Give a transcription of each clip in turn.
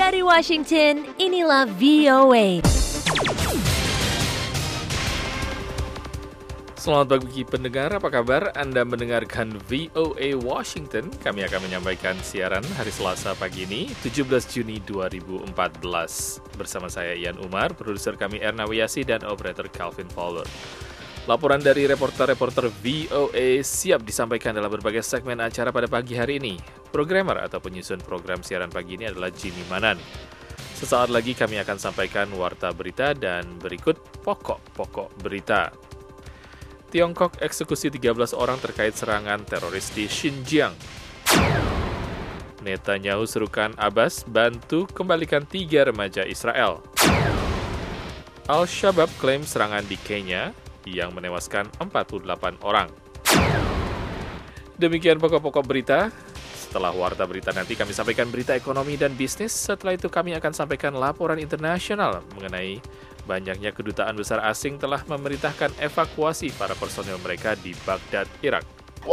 Dari Washington, inilah VOA. Selamat pagi pendengar, apa kabar? Anda mendengarkan VOA Washington. Kami akan menyampaikan siaran hari Selasa pagi ini, 17 Juni 2014. Bersama saya Ian Umar, produser kami Erna Wiyasi dan operator Calvin Fowler. Laporan dari reporter-reporter VOA siap disampaikan dalam berbagai segmen acara pada pagi hari ini. Programmer atau penyusun program siaran pagi ini adalah Jimmy Manan. Sesaat lagi kami akan sampaikan warta berita dan berikut pokok-pokok berita. Tiongkok eksekusi 13 orang terkait serangan teroris di Xinjiang. Netanyahu serukan Abbas bantu kembalikan 3 remaja Israel. Al-Shabaab klaim serangan di Kenya yang menewaskan 48 orang. Demikian pokok-pokok berita. Setelah warta berita nanti kami sampaikan berita ekonomi dan bisnis. Setelah itu kami akan sampaikan laporan internasional mengenai banyaknya kedutaan besar asing telah memerintahkan evakuasi para personel mereka di Baghdad, Irak.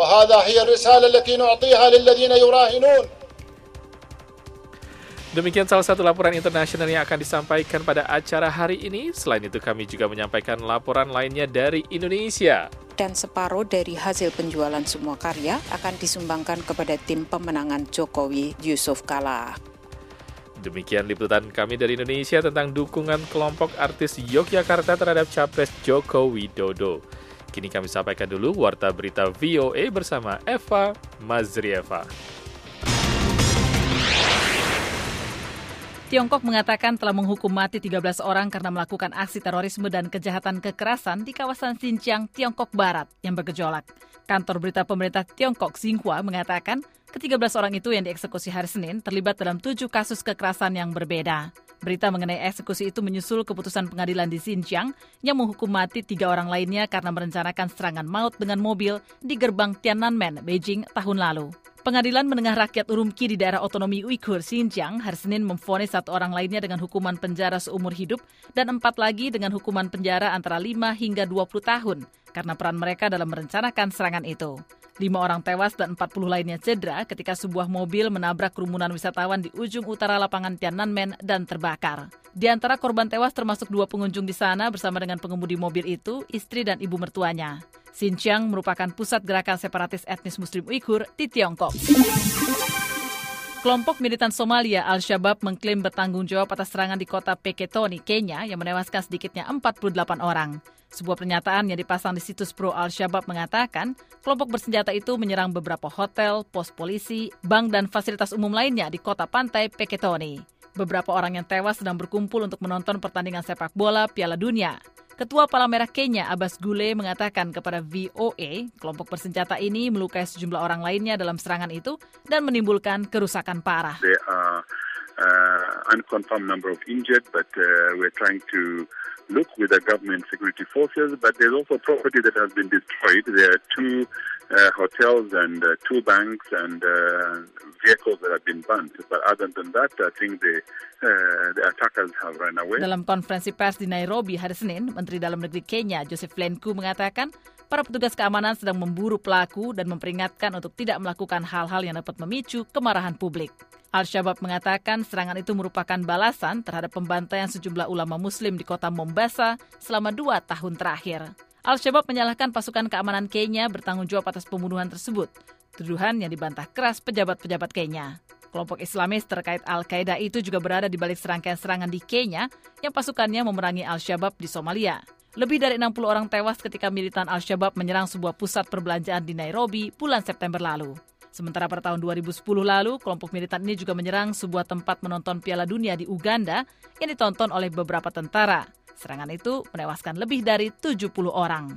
Demikian salah satu laporan internasional yang akan disampaikan pada acara hari ini. Selain itu kami juga menyampaikan laporan lainnya dari Indonesia. Dan separuh dari hasil penjualan semua karya akan disumbangkan kepada tim pemenangan Jokowi Yusuf Kala. Demikian liputan kami dari Indonesia tentang dukungan kelompok artis Yogyakarta terhadap Capres Joko Widodo. Kini kami sampaikan dulu warta berita VOA bersama Eva Mazrieva. Tiongkok mengatakan telah menghukum mati 13 orang karena melakukan aksi terorisme dan kejahatan kekerasan di kawasan Xinjiang, Tiongkok Barat yang bergejolak. Kantor berita pemerintah Tiongkok Xinhua mengatakan ke-13 orang itu yang dieksekusi hari Senin terlibat dalam 7 kasus kekerasan yang berbeda. Berita mengenai eksekusi itu menyusul keputusan pengadilan di Xinjiang yang menghukum mati 3 orang lainnya karena merencanakan serangan maut dengan mobil di gerbang Tiananmen, Beijing tahun lalu. Pengadilan Menengah Rakyat Urumqi di daerah otonomi Uighur, Xinjiang, hari Senin memvonis 1 orang lainnya dengan hukuman penjara seumur hidup dan 4 lagi dengan hukuman penjara antara 5 hingga 20 tahun karena peran mereka dalam merencanakan serangan itu. 5 orang tewas dan 40 lainnya cedera ketika sebuah mobil menabrak kerumunan wisatawan di ujung utara lapangan Tiananmen dan terbakar. Di antara korban tewas termasuk 2 pengunjung di sana bersama dengan pengemudi mobil itu, istri dan ibu mertuanya. Xinjiang merupakan pusat gerakan separatis etnis Muslim Uighur di Tiongkok. Kelompok militan Somalia Al-Shabaab mengklaim bertanggung jawab atas serangan di kota Peketoni, Kenya yang menewaskan sedikitnya 48 orang. Sebuah pernyataan yang dipasang di situs pro Al-Shabaab mengatakan kelompok bersenjata itu menyerang beberapa hotel, pos polisi, bank dan fasilitas umum lainnya di kota pantai Peketoni. Beberapa orang yang tewas sedang berkumpul untuk menonton pertandingan sepak bola Piala Dunia. Ketua Palang Merah Kenya Abbas Gule mengatakan kepada VOA, kelompok bersenjata ini melukai sejumlah orang lainnya dalam serangan itu dan menimbulkan kerusakan parah. There are unconfirmed number of injured, but we're trying to look with the government security forces, but there's also property that has been destroyed. There are 2 hotels and 2 banks and vehicles that have been burnt. But other than that, I think the attackers have run away. Dalam konferensi pers di Nairobi hari Senin, Menteri Dalam Negeri Kenya Joseph Lenku mengatakan para petugas keamanan sedang memburu pelaku dan memperingatkan untuk tidak melakukan hal-hal yang dapat memicu kemarahan publik. Al-Shabaab mengatakan serangan itu merupakan balasan terhadap pembantaian sejumlah ulama muslim di kota Mombasa selama 2 tahun terakhir. Al-Shabaab menyalahkan pasukan keamanan Kenya bertanggung jawab atas pembunuhan tersebut. Tuduhan yang dibantah keras pejabat-pejabat Kenya. Kelompok Islamis terkait Al-Qaeda itu juga berada di balik serangkaian serangan di Kenya yang pasukannya memerangi Al-Shabaab di Somalia. Lebih dari 60 orang tewas ketika militan Al-Shabaab menyerang sebuah pusat perbelanjaan di Nairobi bulan September lalu. Sementara pada tahun 2010 lalu, kelompok militan ini juga menyerang sebuah tempat menonton Piala Dunia di Uganda yang ditonton oleh beberapa tentara. Serangan itu menewaskan lebih dari 70 orang.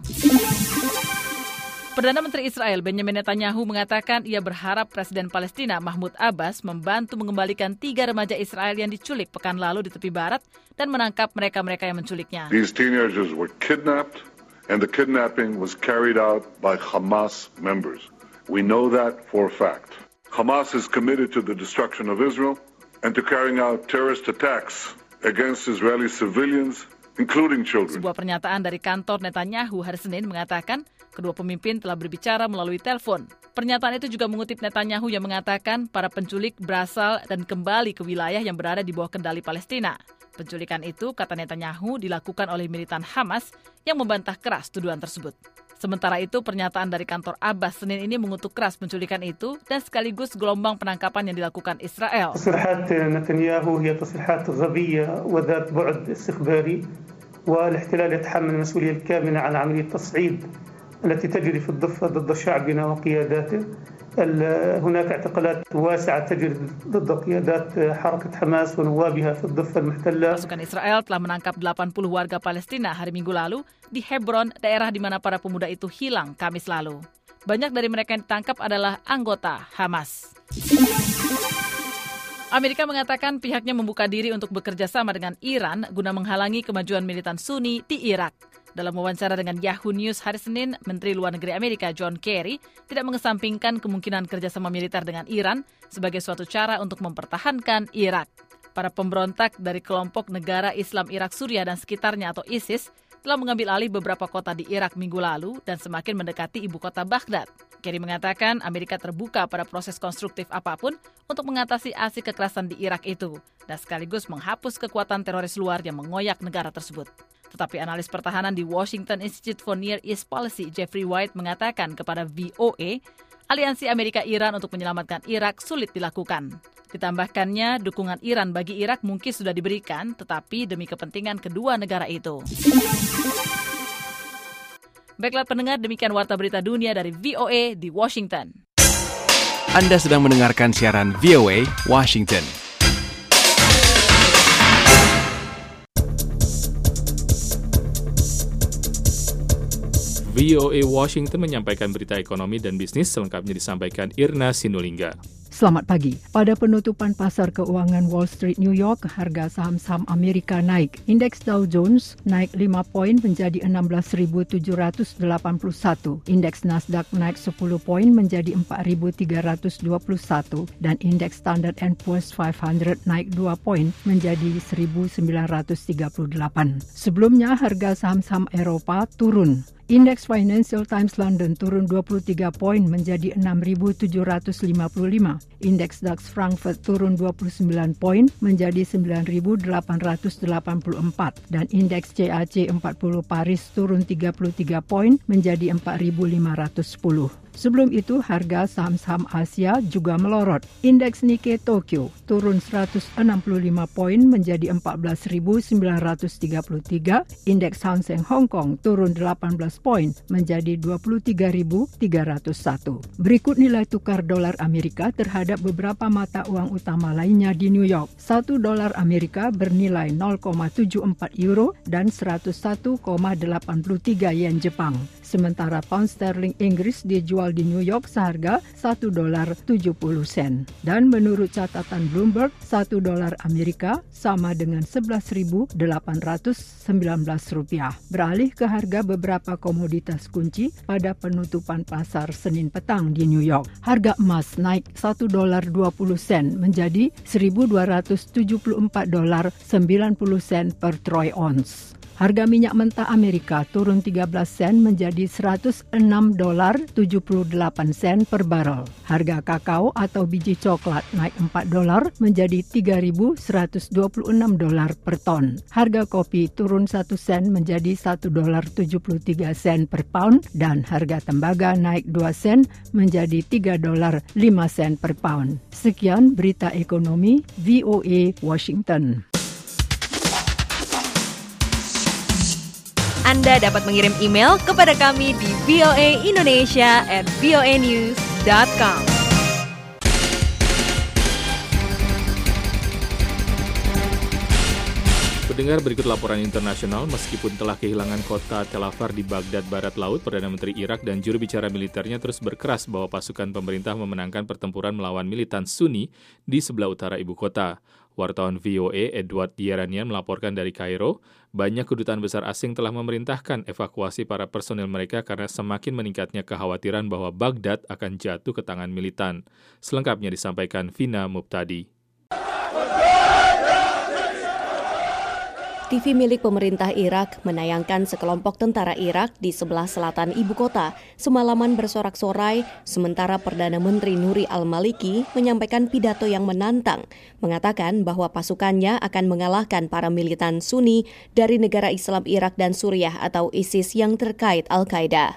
Perdana Menteri Israel Benjamin Netanyahu mengatakan ia berharap Presiden Palestina Mahmud Abbas membantu mengembalikan 3 remaja Israel yang diculik pekan lalu di tepi barat dan menangkap mereka-mereka yang menculiknya. These teenagers were kidnapped and the kidnapping was carried out by Hamas members. We know that for a fact. Hamas is committed to the destruction of Israel and to carrying out terrorist attacks against Israeli civilians, including children. Sebuah pernyataan dari kantor Netanyahu hari Senin mengatakan kedua pemimpin telah berbicara melalui telepon. Pernyataan itu juga mengutip Netanyahu yang mengatakan para penculik berasal dan kembali ke wilayah yang berada di bawah kendali Palestina. Penculikan itu, kata Netanyahu, dilakukan oleh militan Hamas yang membantah keras tuduhan tersebut. Sementara itu, pernyataan dari kantor Abbas Senin ini mengutuk keras penculikan itu dan sekaligus gelombang penangkapan yang dilakukan Israel. تصريحات نتنياهو هي تصريحات غبية وذات بعد استخباري والاحتلال يتحمل المسؤولية الكاملة عن عملية التصعيد التي تجري في الضفة ضد شعبنا وقياداته. هناك اعتقالات واسعة تجري ضد قيادات حركة حماس ونوابها في الضفة المحتلة. Pasukan Israel telah menangkap 80 warga Palestina hari Minggu lalu di Hebron, daerah di mana para pemuda itu hilang Kamis lalu. Banyak dari mereka yang ditangkap adalah anggota Hamas. Amerika mengatakan pihaknya membuka diri untuk bekerja sama dengan Iran guna menghalangi kemajuan militan Sunni di Irak. Dalam wawancara dengan Yahoo News hari Senin, Menteri Luar Negeri Amerika John Kerry tidak mengesampingkan kemungkinan kerjasama militer dengan Iran sebagai suatu cara untuk mempertahankan Irak. Para pemberontak dari kelompok Negara Islam Irak Suriah dan sekitarnya atau ISIS telah mengambil alih beberapa kota di Irak minggu lalu dan semakin mendekati ibu kota Baghdad. Kerry mengatakan Amerika terbuka pada proses konstruktif apapun untuk mengatasi aksi kekerasan di Irak itu dan sekaligus menghapus kekuatan teroris luar yang mengoyak negara tersebut. Tetapi analis pertahanan di Washington Institute for Near East Policy Jeffrey White mengatakan kepada VOA, aliansi Amerika-Iran untuk menyelamatkan Irak sulit dilakukan. Ditambahkannya, dukungan Iran bagi Irak mungkin sudah diberikan, tetapi demi kepentingan kedua negara itu. Baiklah pendengar, demikian Warta Berita Dunia dari VOA di Washington. Anda sedang mendengarkan siaran VOA Washington. VOA Washington menyampaikan berita ekonomi dan bisnis, selengkapnya disampaikan Irna Sinulinga. Selamat pagi. Pada penutupan pasar keuangan Wall Street New York, harga saham-saham Amerika naik. Indeks Dow Jones naik 5 poin menjadi 16.781. Indeks Nasdaq naik 10 poin menjadi 4.321. Dan indeks Standard & Poor's 500 naik 2 poin menjadi 1.938. Sebelumnya, harga saham-saham Eropa turun. Indeks Financial Times London turun 23 poin menjadi 6.755. Indeks DAX Frankfurt turun 29 poin menjadi 9.884. Dan indeks CAC 40 Paris turun 33 poin menjadi 4.510. Sebelum itu, harga saham-saham Asia juga melorot. Indeks Nikkei Tokyo turun 165 poin menjadi 14.933. Indeks Hang Seng Hong Kong turun 18 poin menjadi 23.301. Berikut nilai tukar dolar Amerika terhadap beberapa mata uang utama lainnya di New York. 1 dolar Amerika bernilai 0,74 euro dan 101,83 yen Jepang. Sementara pound sterling Inggris dijual di New York seharga $1.70. Dan menurut catatan Bloomberg, 1 dolar Amerika sama dengan $11.819. Beralih ke harga beberapa komoditas kunci pada penutupan pasar Senin petang di New York. Harga emas naik $1.20 menjadi $1.274.90 per troy ounce. Harga minyak mentah Amerika turun 13 sen menjadi $106.78 per barrel. Harga kakao atau biji coklat naik $4 menjadi $3.126 per ton. Harga kopi turun 1 sen menjadi $1.73 per pound dan harga tembaga naik 2 sen menjadi $3.05 per pound. Sekian berita ekonomi VOA Washington. Anda dapat mengirim email kepada kami di voaindonesia@voanews.com. Pendengar, berikut laporan internasional. Meskipun telah kehilangan kota Tel Afar di Baghdad Barat Laut, Perdana Menteri Irak dan juru bicara militernya terus berkeras bahwa pasukan pemerintah memenangkan pertempuran melawan militan Sunni di sebelah utara ibu kota. Wartawan VOA Edward Yeranian melaporkan dari Kairo, banyak kedutaan besar asing telah memerintahkan evakuasi para personil mereka karena semakin meningkatnya kekhawatiran bahwa Baghdad akan jatuh ke tangan militan. Selengkapnya disampaikan Vina Mubtadi. TV milik pemerintah Irak menayangkan sekelompok tentara Irak di sebelah selatan ibu kota semalaman bersorak-sorai, sementara Perdana Menteri Nuri al-Maliki menyampaikan pidato yang menantang, mengatakan bahwa pasukannya akan mengalahkan para militan Sunni dari negara Islam Irak dan Suriah atau ISIS yang terkait Al-Qaeda.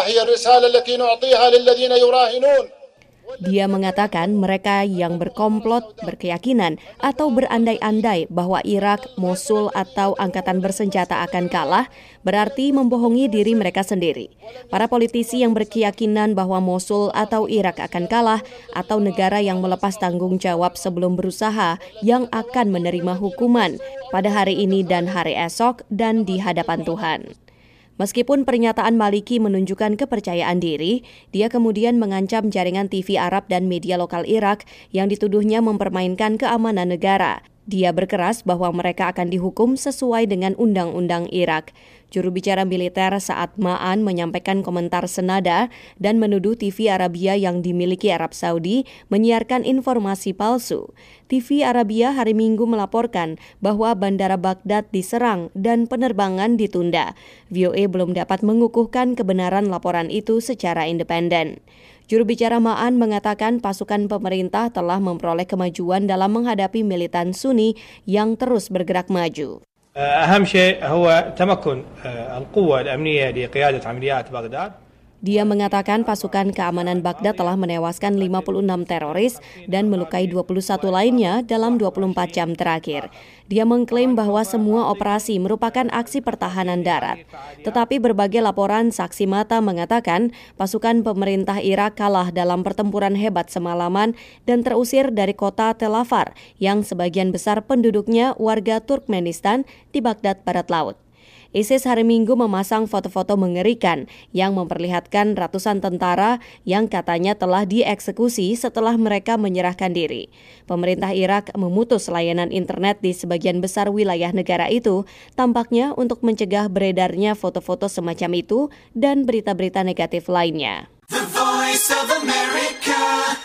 Dia mengatakan mereka yang berkomplot, berkeyakinan, atau berandai-andai bahwa Irak, Mosul, atau angkatan bersenjata akan kalah, berarti membohongi diri mereka sendiri. Para politisi yang berkeyakinan bahwa Mosul atau Irak akan kalah, atau negara yang melepas tanggung jawab sebelum berusaha, yang akan menerima hukuman pada hari ini dan hari esok dan di hadapan Tuhan. Meskipun pernyataan Maliki menunjukkan kepercayaan diri, dia kemudian mengancam jaringan TV Arab dan media lokal Irak yang dituduhnya mempermainkan keamanan negara. Dia berkeras bahwa mereka akan dihukum sesuai dengan undang-undang Irak. Juru bicara militer Saad Ma'an menyampaikan komentar senada dan menuduh TV Arabia yang dimiliki Arab Saudi menyiarkan informasi palsu. TV Arabia hari Minggu melaporkan bahwa Bandara Baghdad diserang dan penerbangan ditunda. VOA belum dapat mengukuhkan kebenaran laporan itu secara independen. Juru bicara Ma'an mengatakan pasukan pemerintah telah memperoleh kemajuan dalam menghadapi militan Sunni yang terus bergerak maju. أهم شيء هو تمكن القوة الأمنية لقيادة عمليات بغداد. Dia mengatakan pasukan keamanan Baghdad telah menewaskan 56 teroris dan melukai 21 lainnya dalam 24 jam terakhir. Dia mengklaim bahwa semua operasi merupakan aksi pertahanan darat. Tetapi berbagai laporan saksi mata mengatakan pasukan pemerintah Irak kalah dalam pertempuran hebat semalaman dan terusir dari kota Tel Afar yang sebagian besar penduduknya warga Turkmenistan di Baghdad Barat Laut. ISIS hari Minggu memasang foto-foto mengerikan yang memperlihatkan ratusan tentara yang katanya telah dieksekusi setelah mereka menyerahkan diri. Pemerintah Irak memutus layanan internet di sebagian besar wilayah negara itu, tampaknya untuk mencegah beredarnya foto-foto semacam itu dan berita-berita negatif lainnya. The Voice of America,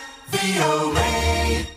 VOA.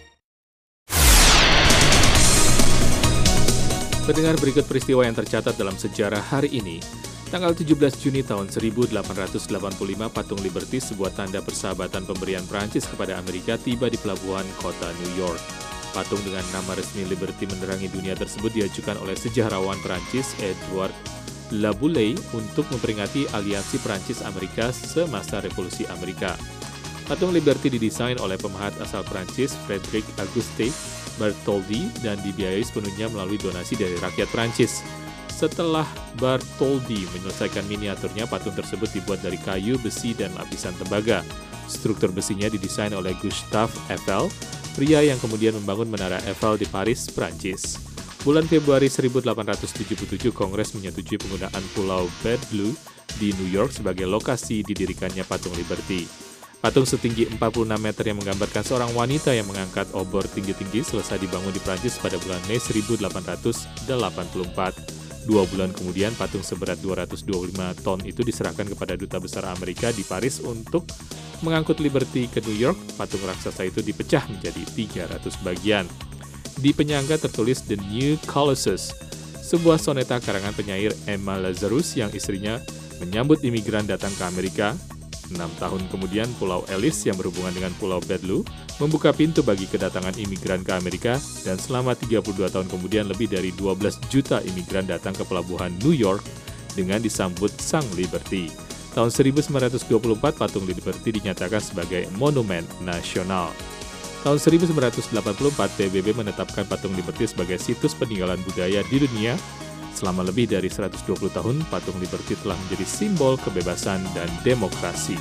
Pendengar, berikut peristiwa yang tercatat dalam sejarah hari ini. Tanggal 17 Juni tahun 1885, patung Liberty, sebuah tanda persahabatan pemberian Prancis kepada Amerika, tiba di pelabuhan kota New York. Patung dengan nama resmi Liberty menerangi dunia tersebut diajukan oleh sejarawan Prancis Edward Laboulaye untuk memperingati aliansi Prancis-Amerika semasa Revolusi Amerika. Patung Liberty didesain oleh pemahat asal Prancis Frédéric Auguste Bartholdi dan dibiayai sepenuhnya melalui donasi dari rakyat Prancis. Setelah Bartholdi menyelesaikan miniaturnya, patung tersebut dibuat dari kayu, besi, dan lapisan tembaga. Struktur besinya didesain oleh Gustave Eiffel, pria yang kemudian membangun Menara Eiffel di Paris, Prancis. Bulan Februari 1877, Kongres menyetujui penggunaan Pulau Bedloe di New York sebagai lokasi didirikannya patung Liberty. Patung setinggi 46 meter yang menggambarkan seorang wanita yang mengangkat obor tinggi-tinggi selesai dibangun di Prancis pada bulan Mei 1884. 2 bulan kemudian, patung seberat 225 ton itu diserahkan kepada Duta Besar Amerika di Paris untuk mengangkut Liberty ke New York. Patung raksasa itu dipecah menjadi 300 bagian. Di penyangga tertulis The New Colossus, sebuah soneta karangan penyair Emma Lazarus yang istrinya menyambut imigran datang ke Amerika. 6 tahun kemudian, Pulau Ellis yang berhubungan dengan Pulau Bedloe membuka pintu bagi kedatangan imigran ke Amerika, dan selama 32 tahun kemudian lebih dari 12 juta imigran datang ke pelabuhan New York dengan disambut Sang Liberty. Tahun 1924, patung Liberty dinyatakan sebagai monumen nasional. Tahun 1984, PBB menetapkan patung Liberty sebagai situs peninggalan budaya di dunia. Selama lebih dari 120 tahun, patung Liberty telah menjadi simbol kebebasan dan demokrasi.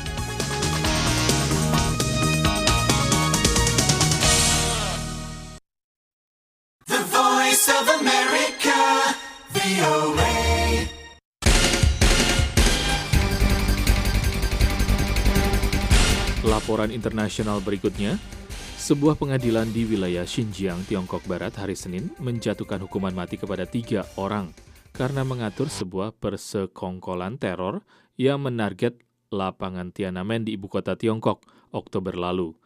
The Voice of America, VOA. Laporan internasional berikutnya. Sebuah pengadilan di wilayah Xinjiang, Tiongkok Barat hari Senin menjatuhkan hukuman mati kepada 3 orang karena mengatur sebuah persekongkolan teror yang menarget lapangan Tiananmen di ibu kota Tiongkok Oktober lalu.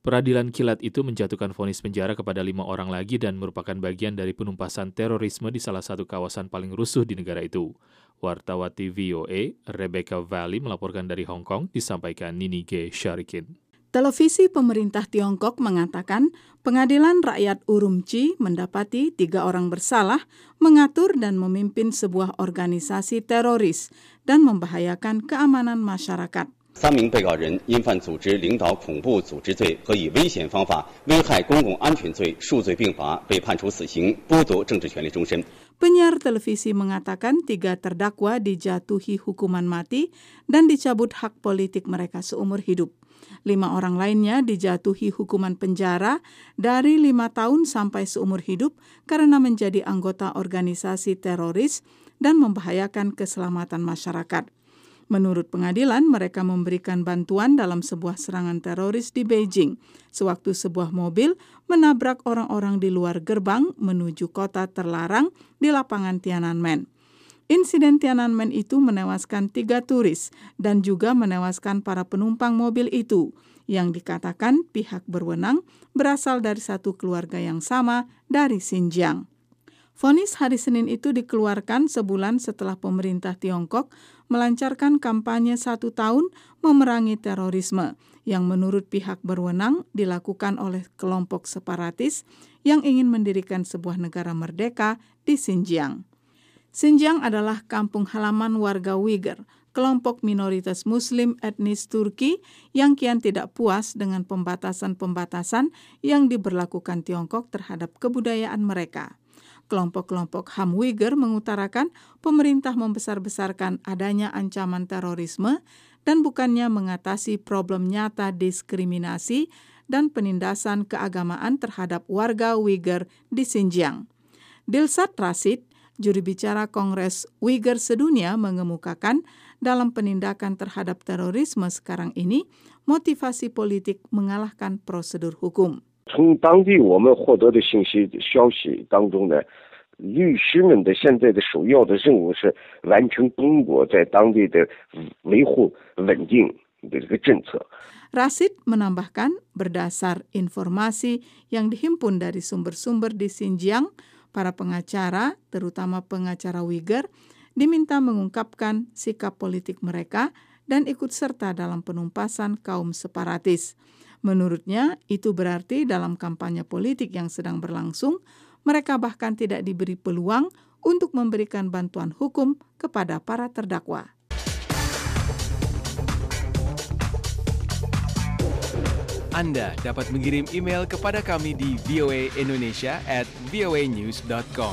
Peradilan kilat itu menjatuhkan vonis penjara kepada 5 orang lagi dan merupakan bagian dari penumpasan terorisme di salah satu kawasan paling rusuh di negara itu. Wartawati VOA, Rebecca Valley melaporkan dari Hong Kong, disampaikan Nini G. Syarikin. Televisi pemerintah Tiongkok mengatakan pengadilan rakyat Urumqi mendapati 3 orang bersalah mengatur dan memimpin sebuah organisasi teroris dan membahayakan keamanan masyarakat. 3名被告人因犯组织领导恐怖组织罪和以危险方法危害公共安全罪数罪并罚，被判处死刑，剥夺政治权利终身。 Penyiar televisi mengatakan 3 terdakwa dijatuhi hukuman mati dan dicabut hak politik mereka seumur hidup. 5 orang lainnya dijatuhi hukuman penjara dari 5 tahun sampai seumur hidup karena menjadi anggota organisasi teroris dan membahayakan keselamatan masyarakat. Menurut pengadilan, mereka memberikan bantuan dalam sebuah serangan teroris di Beijing, sewaktu sebuah mobil menabrak orang-orang di luar gerbang menuju kota terlarang di lapangan Tiananmen. Insiden Tiananmen itu menewaskan 3 turis dan juga menewaskan para penumpang mobil itu, yang dikatakan pihak berwenang berasal dari satu keluarga yang sama dari Xinjiang. Vonis hari Senin itu dikeluarkan sebulan setelah pemerintah Tiongkok melancarkan kampanye 1 tahun memerangi terorisme yang menurut pihak berwenang dilakukan oleh kelompok separatis yang ingin mendirikan sebuah negara merdeka di Xinjiang. Xinjiang adalah kampung halaman warga Uyghur, kelompok minoritas Muslim etnis Turki yang kian tidak puas dengan pembatasan-pembatasan yang diberlakukan Tiongkok terhadap kebudayaan mereka. Kelompok-kelompok HAM Uyghur mengutarakan pemerintah membesar-besarkan adanya ancaman terorisme dan bukannya mengatasi problem nyata diskriminasi dan penindasan keagamaan terhadap warga Uyghur di Xinjiang. Dilshad Rashid, juru bicara Kongres Uyghur Sedunia, mengemukakan dalam penindakan terhadap terorisme sekarang ini, motivasi politik mengalahkan prosedur hukum. 从当地我们获得的信息消息当中呢，律师们的现在的首要的任务是完成中国在当地的维护稳定的这个政策。 Rashid menambahkan, berdasar informasi yang dihimpun dari sumber-sumber di Xinjiang, para pengacara, terutama pengacara Uyghur, diminta mengungkapkan sikap politik mereka dan ikut serta dalam penumpasan kaum separatis. Menurutnya, itu berarti dalam kampanye politik yang sedang berlangsung, mereka bahkan tidak diberi peluang untuk memberikan bantuan hukum kepada para terdakwa. Anda dapat mengirim email kepada kami di voaindonesia@voanews.com.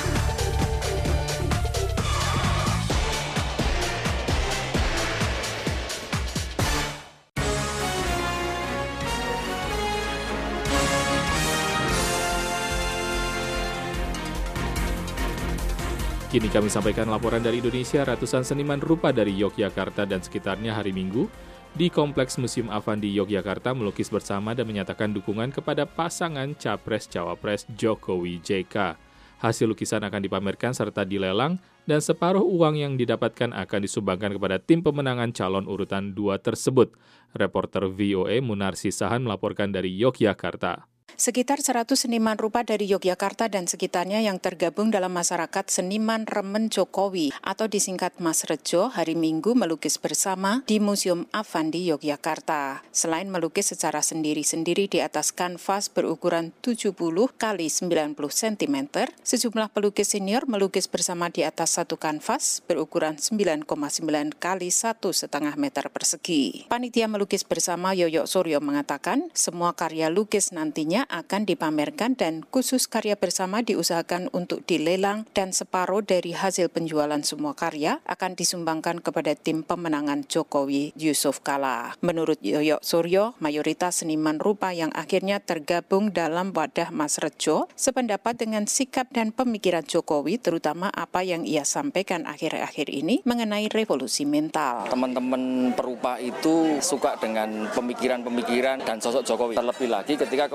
Kini kami sampaikan laporan dari Indonesia. Ratusan seniman rupa dari Yogyakarta dan sekitarnya hari Minggu di Kompleks Museum Avandi Yogyakarta melukis bersama dan menyatakan dukungan kepada pasangan Capres-Cawapres Jokowi JK. Hasil lukisan akan dipamerkan serta dilelang dan separuh uang yang didapatkan akan disumbangkan kepada tim pemenangan calon urutan 2 tersebut. Reporter VOA Munarsi Sahan melaporkan dari Yogyakarta. Sekitar 100 seniman rupa dari Yogyakarta dan sekitarnya yang tergabung dalam masyarakat Seniman Remen Jokowi atau disingkat Mas Rejo hari Minggu melukis bersama di Museum Avandi Yogyakarta. Selain melukis secara sendiri-sendiri di atas kanvas berukuran 70 x 90 cm, sejumlah pelukis senior melukis bersama di atas satu kanvas berukuran 9,9 x 1,5 meter persegi. Panitia melukis bersama Yoyo Suryo mengatakan semua karya lukis nantinya akan dipamerkan dan khusus karya bersama diusahakan untuk dilelang dan separuh dari hasil penjualan semua karya akan disumbangkan kepada tim pemenangan Jokowi Yusuf Kala. Menurut Yoyo Suryo, mayoritas seniman rupa yang akhirnya tergabung dalam wadah Mas Rejo sependapat dengan sikap dan pemikiran Jokowi, terutama apa yang ia sampaikan akhir-akhir ini mengenai revolusi mental. Teman-teman perupa itu suka dengan pemikiran-pemikiran dan sosok Jokowi. Terlebih lagi ketika kemudian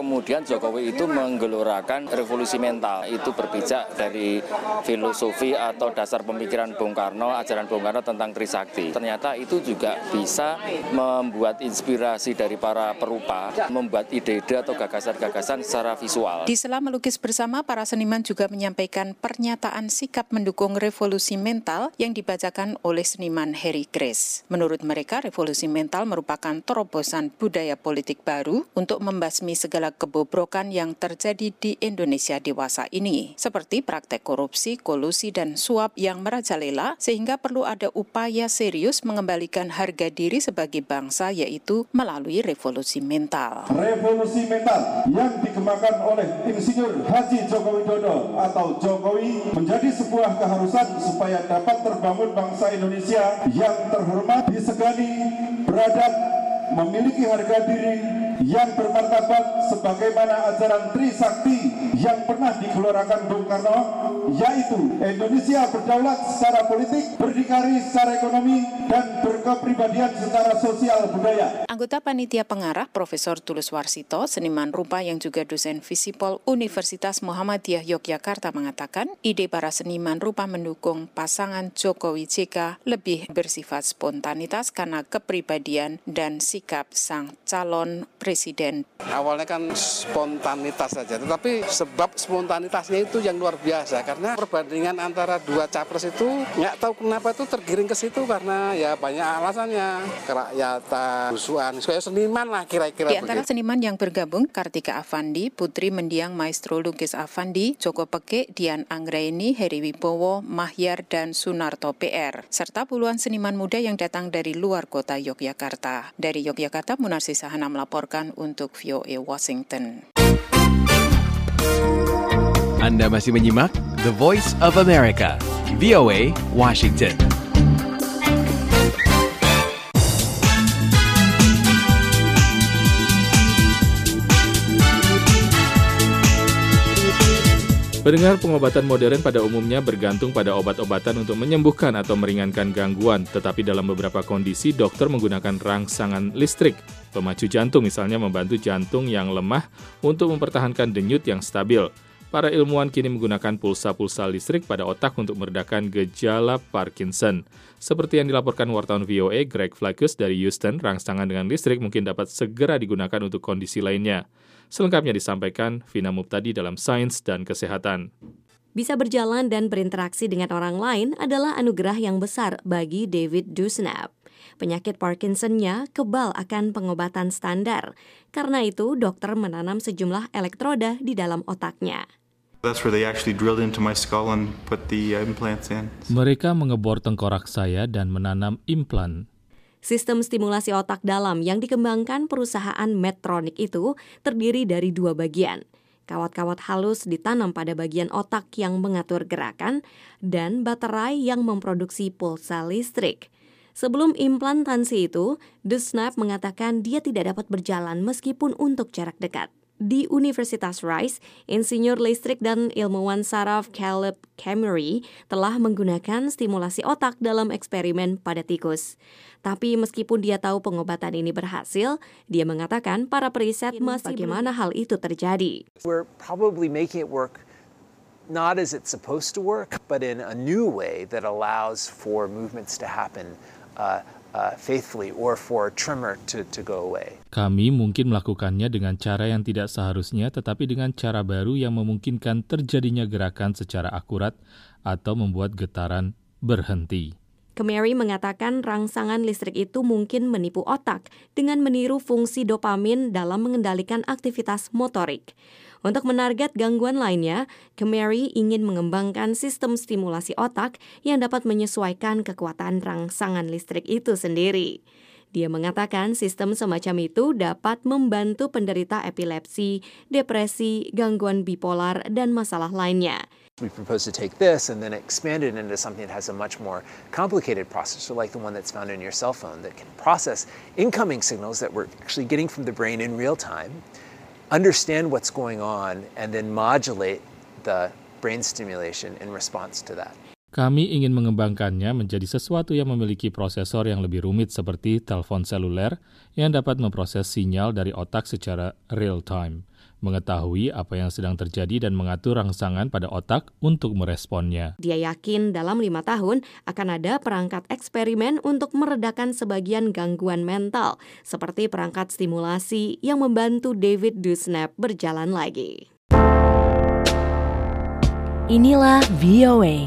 kan Jokowi itu menggelorakan revolusi mental. Itu berpijak dari filosofi atau dasar pemikiran Bung Karno, ajaran Bung Karno tentang Trisakti. Ternyata itu juga bisa membuat inspirasi dari para perupa, membuat ide-ide atau gagasan-gagasan secara visual. Di sela melukis bersama, para seniman juga menyampaikan pernyataan sikap mendukung revolusi mental yang dibacakan oleh seniman Harry Grace. Menurut mereka, revolusi mental merupakan terobosan budaya politik baru untuk membasmi segala kebobrokan yang terjadi di Indonesia dewasa ini, seperti praktek korupsi, kolusi, dan suap yang merajalela, sehingga perlu ada upaya serius mengembalikan harga diri sebagai bangsa, yaitu melalui revolusi mental. Revolusi mental yang dikembangkan oleh Insinyur Haji Joko Widodo atau Jokowi menjadi sebuah keharusan supaya dapat terbangun bangsa Indonesia yang terhormat, disegani, beradab, memiliki harga diri yang bermartabat sebagaimana ajaran Trisakti yang pernah digelorakan Bung Karno, yaitu Indonesia berdaulat secara politik, berdikari secara ekonomi, dan berkepribadian secara sosial budaya. Anggota panitia pengarah Profesor Tulus Warsito, seniman rupa yang juga dosen Visipol Universitas Muhammadiyah Yogyakarta, mengatakan ide para seniman rupa mendukung pasangan Jokowi JK lebih bersifat spontanitas karena kepribadian dan sikap sang calon presiden. Awalnya kan spontanitas saja, tetapi sebab spontanitasnya itu yang luar biasa karena perbandingan antara dua capres itu nggak tahu kenapa itu tergiring ke situ karena ya banyak alasannya, kerakyatan, usuan, kayak seniman lah kira-kira. Di antara seniman yang bergabung, Kartika Affandi, Putri Mendiang Maestro Lukis Affandi, Joko Peke, Dian Anggraini, Heri Wibowo, Mahyar, dan Sunarto PR, serta puluhan seniman muda yang datang dari luar kota Yogyakarta. Dari Yogyakarta, Munarsi Sahana melaporkan untuk VOA Washington. Anda masih menyimak The Voice of America, VOA Washington. Pendengar, pengobatan modern pada umumnya bergantung pada obat-obatan untuk menyembuhkan atau meringankan gangguan, tetapi dalam beberapa kondisi dokter menggunakan rangsangan listrik. Pemacu jantung misalnya membantu jantung yang lemah untuk mempertahankan denyut yang stabil. Para ilmuwan kini menggunakan pulsa-pulsa listrik pada otak untuk meredakan gejala Parkinson. Seperti yang dilaporkan wartawan VOA Greg Flakus dari Houston, rangsangan dengan listrik mungkin dapat segera digunakan untuk kondisi lainnya. Selengkapnya disampaikan Vina Muptadi dalam Sains dan Kesehatan. Bisa berjalan dan berinteraksi dengan orang lain adalah anugerah yang besar bagi David Dusnap. Penyakit Parkinson-nya kebal akan pengobatan standar. Karena itu, dokter menanam sejumlah elektroda di dalam otaknya. That's where they actually drilled into my skull and put the implants in. Mereka mengebor tengkorak saya dan menanam implan. Sistem stimulasi otak dalam yang dikembangkan perusahaan Medtronic itu terdiri dari dua bagian. Kawat-kawat halus ditanam pada bagian otak yang mengatur gerakan dan baterai yang memproduksi pulsa listrik. Sebelum implantansi itu, Dusnap mengatakan dia tidak dapat berjalan meskipun untuk jarak dekat. Di Universitas Rice, insinyur listrik dan ilmuwan saraf Caleb Camry telah menggunakan stimulasi otak dalam eksperimen pada tikus. Tapi meskipun dia tahu pengobatan ini berhasil, dia mengatakan para periset masih bagaimana hal itu terjadi. We're probably making it work not as it's supposed to work, but in a new way that allows for movements to happen faithfully or for a tremor to go away. Kami mungkin melakukannya dengan cara yang tidak seharusnya, tetapi dengan cara baru yang memungkinkan terjadinya gerakan secara akurat atau membuat getaran berhenti. Camry mengatakan rangsangan listrik itu mungkin menipu otak dengan meniru fungsi dopamin dalam mengendalikan aktivitas motorik. Untuk menarget gangguan lainnya, Camry ingin mengembangkan sistem stimulasi otak yang dapat menyesuaikan kekuatan rangsangan listrik itu sendiri. Dia mengatakan sistem semacam itu dapat membantu penderita epilepsi, depresi, gangguan bipolar, dan masalah lainnya. We propose to take this and then expand it into something that has a much more complicated processor like the one that's found in your cell phone that can process incoming signals that we're actually getting from the brain in real time, understand what's going on, and then modulate the brain stimulation in response to that. Kami ingin mengembangkannya menjadi sesuatu yang memiliki prosesor yang lebih rumit seperti telepon seluler yang dapat memproses sinyal dari otak secara real time. mengetahui apa yang sedang terjadi dan mengatur rangsangan pada otak untuk meresponnya. Dia yakin dalam 5 tahun akan ada perangkat eksperimen untuk meredakan sebagian gangguan mental, seperti perangkat stimulasi yang membantu David Dusnap berjalan lagi. Inilah VOA.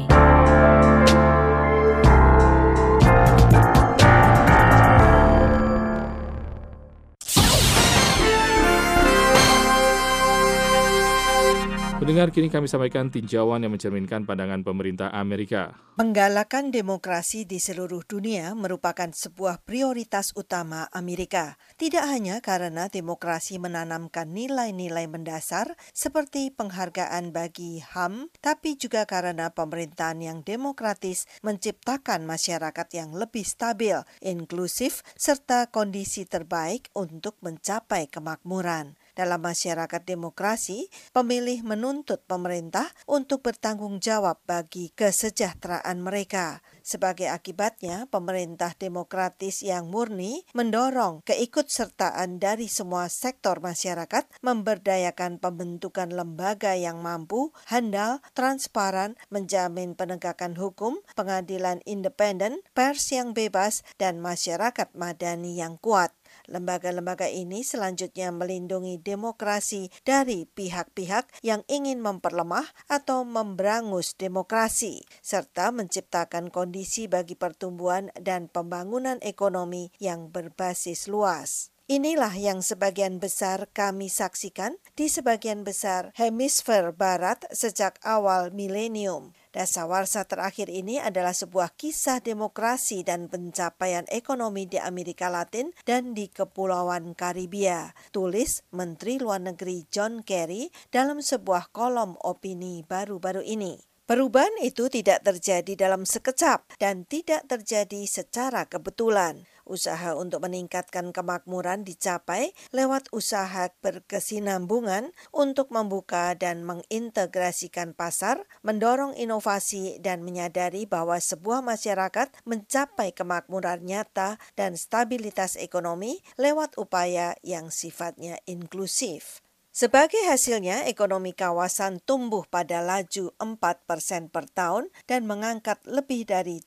Pendengar, kini kami sampaikan tinjauan yang mencerminkan pandangan pemerintah Amerika. Menggalakan demokrasi di seluruh dunia merupakan sebuah prioritas utama Amerika. Tidak hanya karena demokrasi menanamkan nilai-nilai mendasar seperti penghargaan bagi HAM, tapi juga karena pemerintahan yang demokratis menciptakan masyarakat yang lebih stabil, inklusif, serta kondisi terbaik untuk mencapai kemakmuran. Dalam masyarakat demokrasi, pemilih menuntut pemerintah untuk bertanggung jawab bagi kesejahteraan mereka. Sebagai akibatnya, pemerintah demokratis yang murni mendorong keikutsertaan dari semua sektor masyarakat, memberdayakan pembentukan lembaga yang mampu, handal, transparan, menjamin penegakan hukum, pengadilan independen, pers yang bebas, dan masyarakat madani yang kuat. Lembaga-lembaga ini selanjutnya melindungi demokrasi dari pihak-pihak yang ingin memperlemah atau memberangus demokrasi, serta menciptakan kondisi bagi pertumbuhan dan pembangunan ekonomi yang berbasis luas. Inilah yang sebagian besar kami saksikan di sebagian besar hemisfer barat sejak awal milenium. Dasawarsa terakhir ini adalah sebuah kisah demokrasi dan pencapaian ekonomi di Amerika Latin dan di Kepulauan Karibia, tulis Menteri Luar Negeri John Kerry dalam sebuah kolom opini baru-baru ini. Perubahan itu tidak terjadi dalam sekejap dan tidak terjadi secara kebetulan. Usaha untuk meningkatkan kemakmuran dicapai lewat usaha berkesinambungan untuk membuka dan mengintegrasikan pasar, mendorong inovasi dan menyadari bahwa sebuah masyarakat mencapai kemakmuran nyata dan stabilitas ekonomi lewat upaya yang sifatnya inklusif. Sebagai hasilnya, ekonomi kawasan tumbuh pada laju 4% per tahun dan mengangkat lebih dari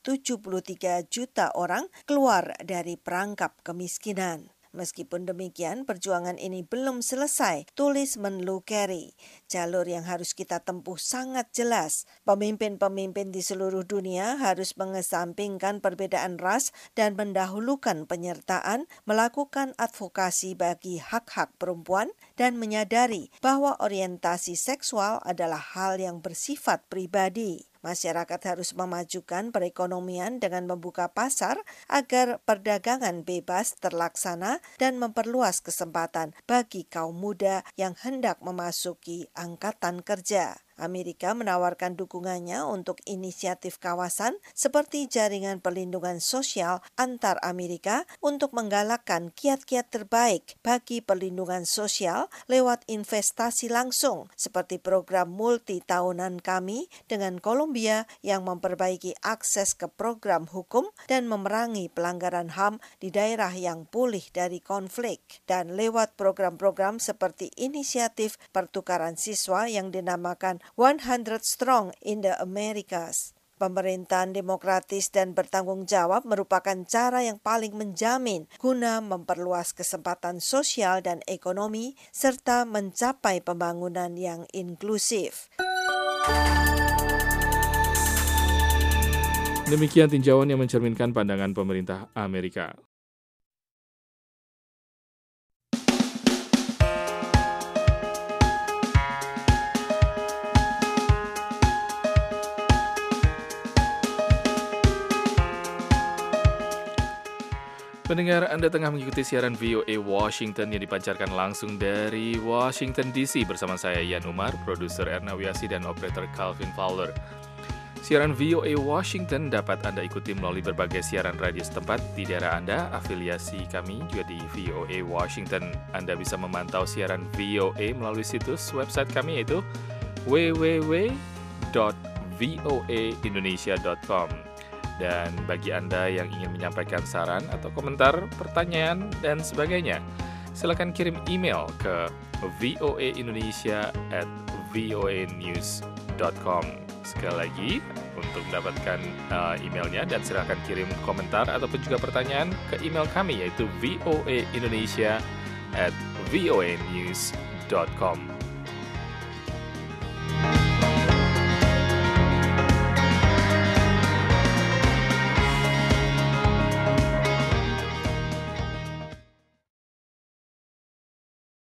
73 juta orang keluar dari perangkap kemiskinan. Meskipun demikian, perjuangan ini belum selesai, tulis Menlu Kerry. Jalur yang harus kita tempuh sangat jelas. Pemimpin-pemimpin di seluruh dunia harus mengesampingkan perbedaan ras dan mendahulukan penyertaan, melakukan advokasi bagi hak-hak perempuan, dan menyadari bahwa orientasi seksual adalah hal yang bersifat pribadi. Masyarakat harus memajukan perekonomian dengan membuka pasar agar perdagangan bebas terlaksana dan memperluas kesempatan bagi kaum muda yang hendak memasuki angkatan kerja. Amerika menawarkan dukungannya untuk inisiatif kawasan seperti jaringan perlindungan sosial antar Amerika untuk menggalakkan kiat-kiat terbaik bagi perlindungan sosial lewat investasi langsung seperti program multi-tahunan kami dengan Kolombia yang memperbaiki akses ke program hukum dan memerangi pelanggaran HAM di daerah yang pulih dari konflik, dan lewat program-program seperti inisiatif pertukaran siswa yang dinamakan 100 Strong in the Americas. Pemerintahan demokratis dan bertanggung jawab merupakan cara yang paling menjamin guna memperluas kesempatan sosial dan ekonomi serta mencapai pembangunan yang inklusif. Demikian tinjauan yang mencerminkan pandangan pemerintah Amerika. Pendengar, Anda tengah mengikuti siaran VOA Washington yang dipancarkan langsung dari Washington DC bersama saya Yan Umar, produser Erna Wiasi dan operator Calvin Fowler. Siaran VOA Washington dapat Anda ikuti melalui berbagai siaran radio setempat di daerah Anda. Afiliasi kami juga di VOA Washington. Anda bisa memantau siaran VOA melalui situs website kami yaitu www.voaindonesia.com. Dan bagi Anda yang ingin menyampaikan saran atau komentar, pertanyaan, dan sebagainya, silakan kirim email ke voaindonesia@voanews.com. Sekali lagi, untuk mendapatkan emailnya dan silakan kirim komentar ataupun juga pertanyaan ke email kami, yaitu voaindonesia@voanews.com.